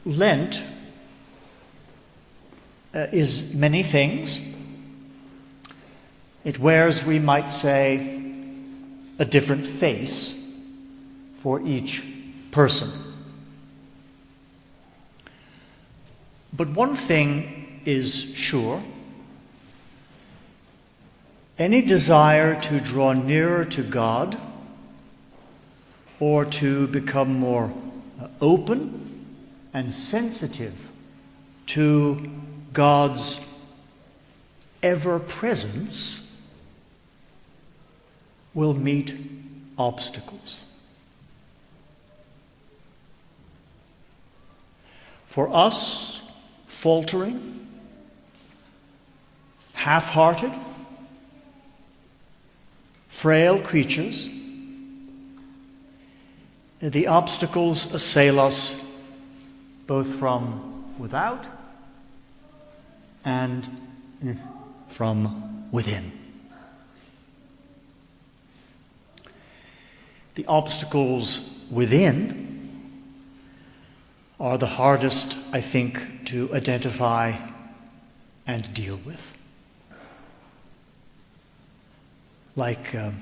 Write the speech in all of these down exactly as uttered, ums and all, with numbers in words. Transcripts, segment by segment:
Lent uh, is many things. It wears, we might say, a different face for each person. But one thing is sure. Any desire to draw nearer to God or to become more uh, open and sensitive to God's ever-presence will meet obstacles. For us, faltering, half-hearted, frail creatures, the obstacles assail us both from without and from within. The obstacles within are the hardest, I think, to identify and deal with. Like um,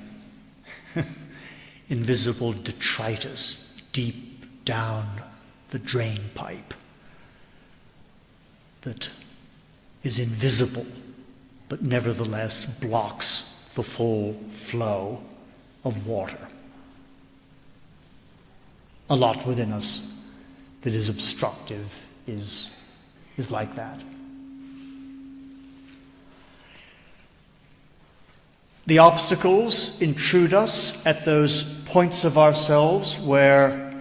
invisible detritus deep down the drain pipe that is invisible but nevertheless blocks the full flow of water. A lot within us that is obstructive is, is like that. The obstacles intrude us at those points of ourselves where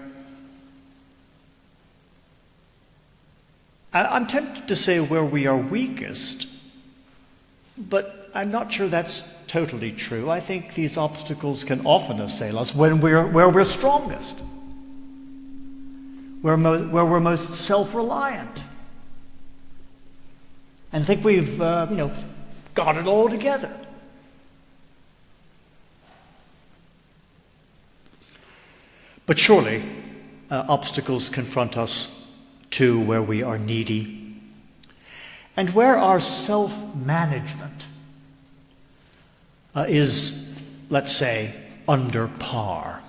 I'm tempted to say where we are weakest, but I'm not sure that's totally true. I think these obstacles can often assail us when we're where we're strongest, where, mo- where we're most self-reliant, and think we've uh, you know got it all together. But surely, uh, obstacles confront us too where we are needy and where our self-management uh, is, let's say, under par.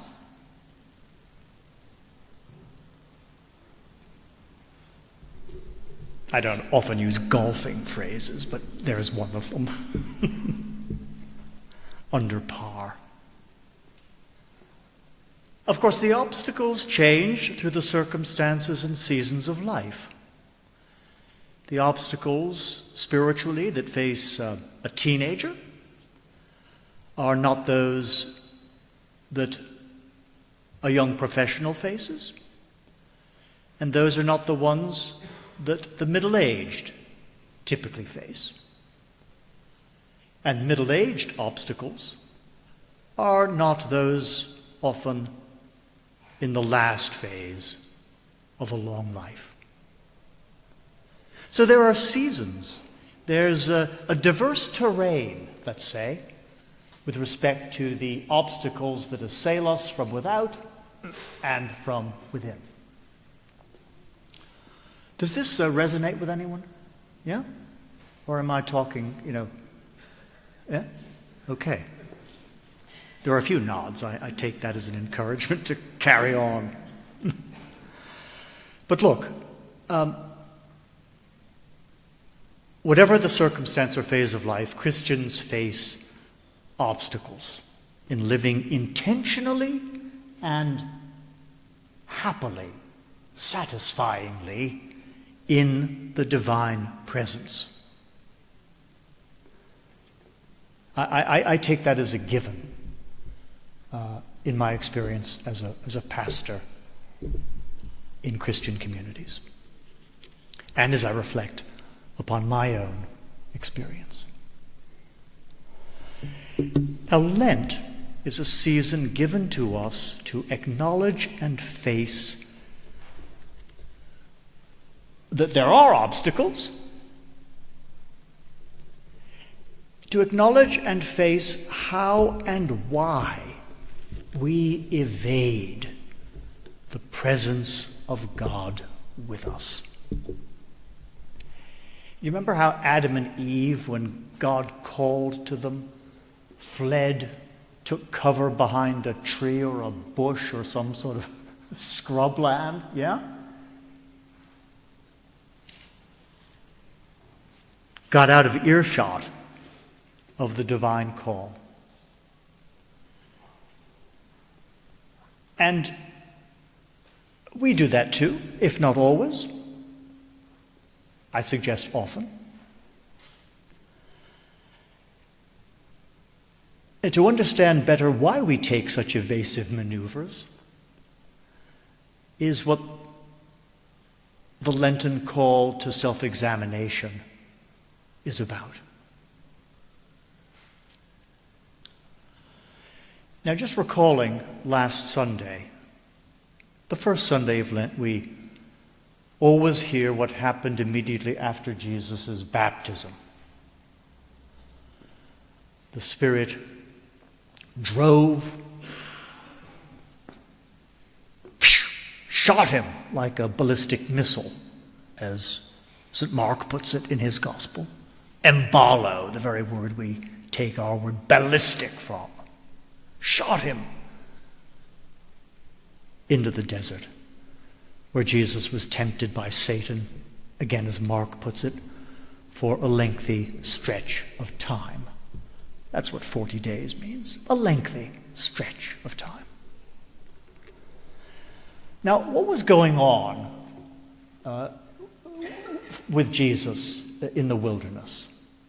I don't often use golfing phrases, but there's one of them. Under par. Of course, the obstacles change through the circumstances and seasons of life. The obstacles, spiritually, that face uh, a teenager are not those that a young professional faces, and those are not the ones that the middle-aged typically face. And middle-aged obstacles are not those often in the last phase of a long life. So there are seasons. There's a, a diverse terrain, let's say, with respect to the obstacles that assail us from without and from within. Does this uh, resonate with anyone? Yeah? Or am I talking, you know, yeah? Okay. There are a few nods. I, I take that as an encouragement to carry on. But look, um, whatever the circumstance or phase of life, Christians face obstacles in living intentionally and happily, satisfyingly in the divine presence. I, I, I take that as a given. Uh, in my experience as a, as a pastor in Christian communities, and as I reflect upon my own experience. Now, Lent is a season given to us to acknowledge and face that there are obstacles, to acknowledge and face how and why we evade the presence of God with us. You remember how Adam and Eve, when God called to them, fled, took cover behind a tree or a bush or some sort of scrubland? Yeah? Got out of earshot of the divine call. And we do that too, if not always. I suggest often. And to understand better why we take such evasive maneuvers is what the Lenten call to self-examination is about. Now, just recalling last Sunday, the first Sunday of Lent, we always hear what happened immediately after Jesus' baptism. The Spirit drove, shot him like a ballistic missile, as Saint Mark puts it in his Gospel. Embalo, the very word we take our word ballistic from. Shot him into the desert, where Jesus was tempted by Satan, again as Mark puts it, for a lengthy stretch of time. That's what forty days means, a lengthy stretch of time. Now, what was going on uh, with Jesus in the wilderness?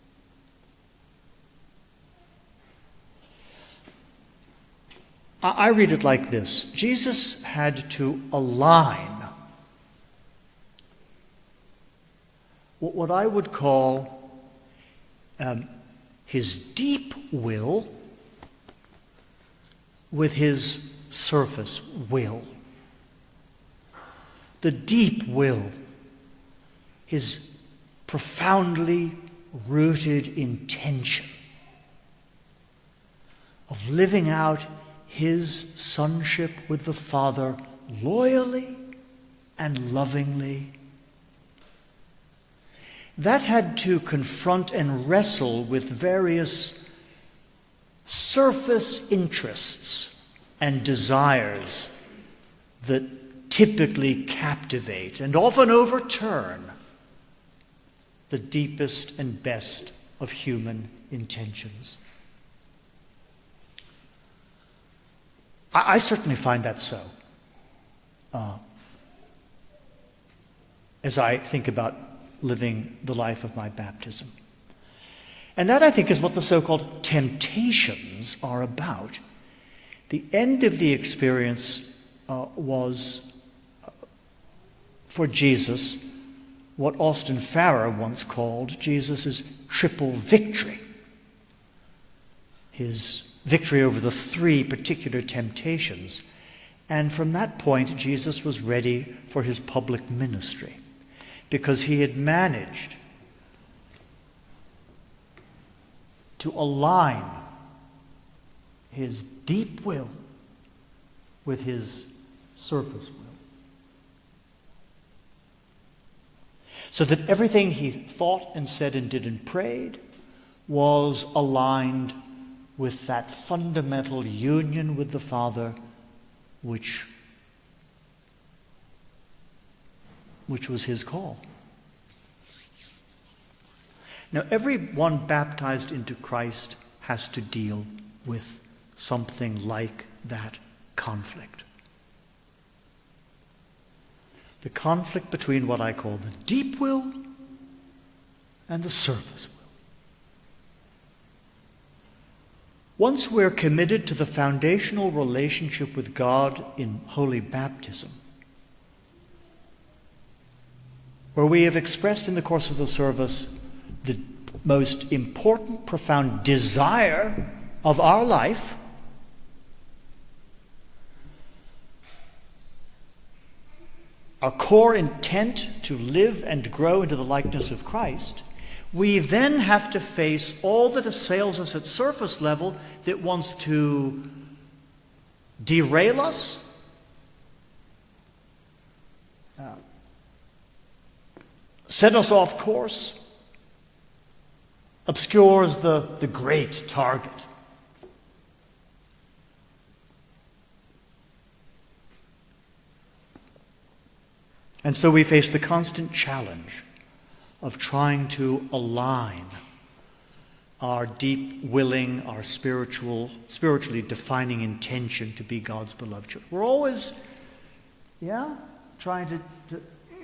I read it like this. Jesus had to align what I would call um, his deep will with his surface will. The deep will, his profoundly rooted intention of living out his sonship with the Father loyally and lovingly. That had to confront and wrestle with various surface interests and desires that typically captivate and often overturn the deepest and best of human intentions. I, I certainly find that so. Uh, as I think about living the life of my baptism. And that, I think, is what the so-called temptations are about. The end of the experience uh, was, uh, for Jesus, what Austin Farrer once called Jesus' triple victory. His victory over the three particular temptations. And from that point, Jesus was ready for his public ministry, because he had managed to align his deep will with his surface will. So that everything he thought and said and did and prayed was aligned with that fundamental union with the Father which which was his call. Now, everyone baptized into Christ has to deal with something like that conflict. The conflict between what I call the deep will and the surface will. Once we're committed to the foundational relationship with God in holy baptism, where we have expressed in the course of the service the most important, profound desire of our life, our core intent to live and grow into the likeness of Christ, we then have to face all that assails us at surface level that wants to derail us, uh, set us off course, obscures the, the great target. And so we face the constant challenge of trying to align our deep willing, our spiritual, spiritually defining intention to be God's beloved children. We're always, yeah, trying to, to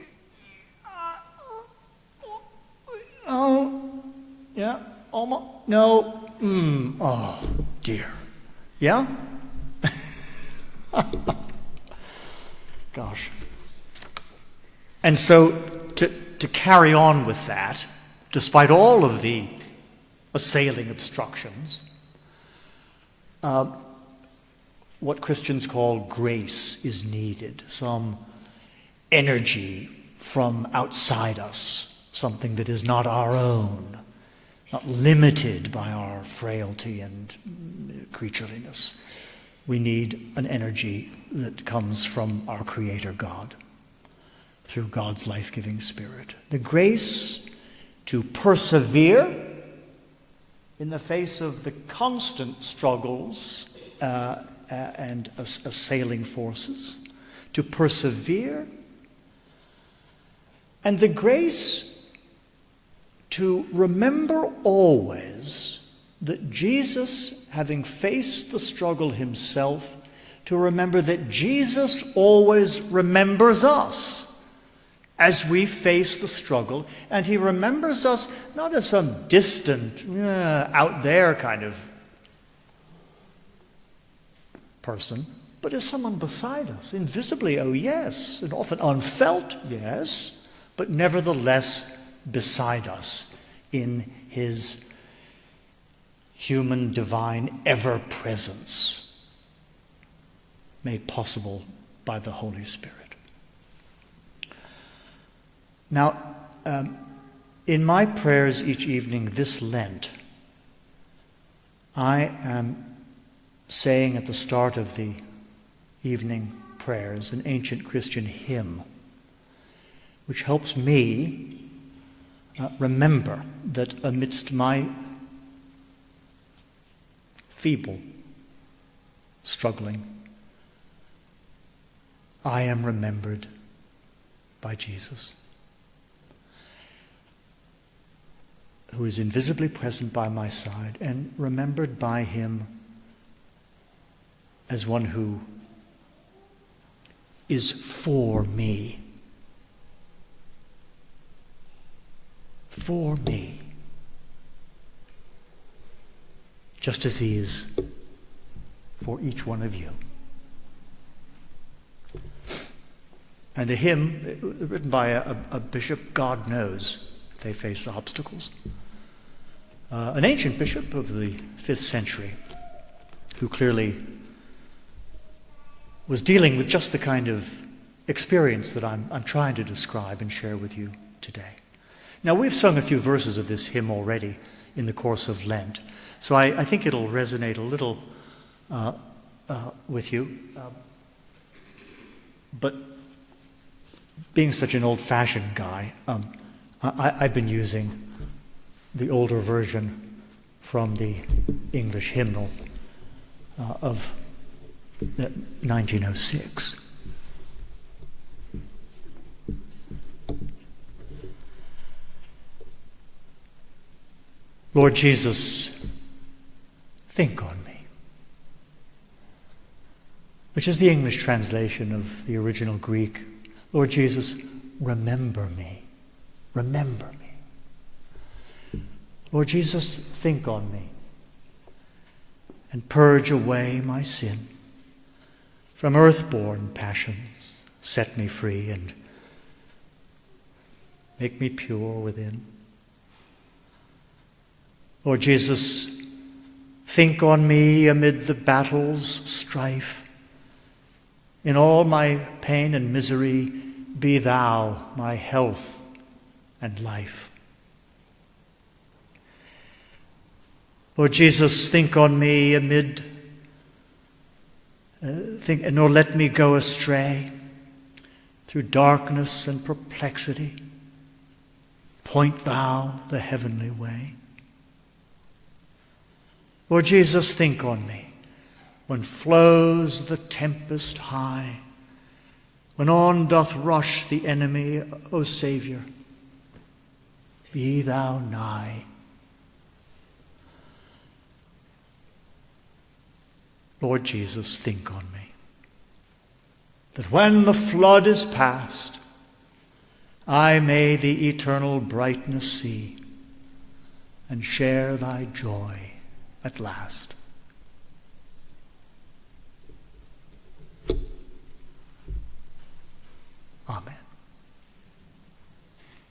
oh, yeah, almost, no, mm, oh, dear. Yeah? Gosh. And so to, to carry on with that, despite all of the assailing obstructions, uh, what Christians call grace is needed, some energy from outside us, something that is not our own, not limited by our frailty and creatureliness. We need an energy that comes from our Creator God, through God's life-giving Spirit. The grace to persevere in the face of the constant struggles uh, uh, and ass- assailing forces, to persevere, and the grace to remember always that Jesus, having faced the struggle himself, to remember that Jesus always remembers us as we face the struggle, and he remembers us not as some distant, uh, out there kind of person, but as someone beside us, invisibly, oh yes, and often unfelt, yes, but nevertheless beside us in his human, divine ever-presence, made possible by the Holy Spirit. Now, um, in my prayers each evening this Lent, I am saying at the start of the evening prayers an ancient Christian hymn, which helps me uh, remember that amidst my feeble struggling, I am remembered by Jesus, who is invisibly present by my side, and remembered by him as one who is for me. For me. Just as he is for each one of you. And a hymn written by a, a bishop, God knows they face obstacles. Uh, an ancient bishop of the fifth century who clearly was dealing with just the kind of experience that I'm, I'm trying to describe and share with you today. Now, we've sung a few verses of this hymn already in the course of Lent, so I, I think it'll resonate a little uh, uh, with you. Uh, but being such an old-fashioned guy, um, I, I've been using the older version from the English hymnal uh, of nineteen oh six. Lord Jesus, think on me, which is the English translation of the original Greek. Lord Jesus, remember me. Remember me. Lord Jesus, think on me and purge away my sin. From earth-born passions, set me free and make me pure within. Lord Jesus, think on me amid the battle's strife. In all my pain and misery, be thou my health and life. Lord Jesus, think on me amid, uh, think, nor let me go astray through darkness and perplexity. point thou the heavenly way. Lord Jesus, think on me when flows the tempest high, when on doth rush the enemy, O Saviour, be thou nigh. Lord Jesus, think on me, that when the flood is past, I may the eternal brightness see, and share thy joy at last.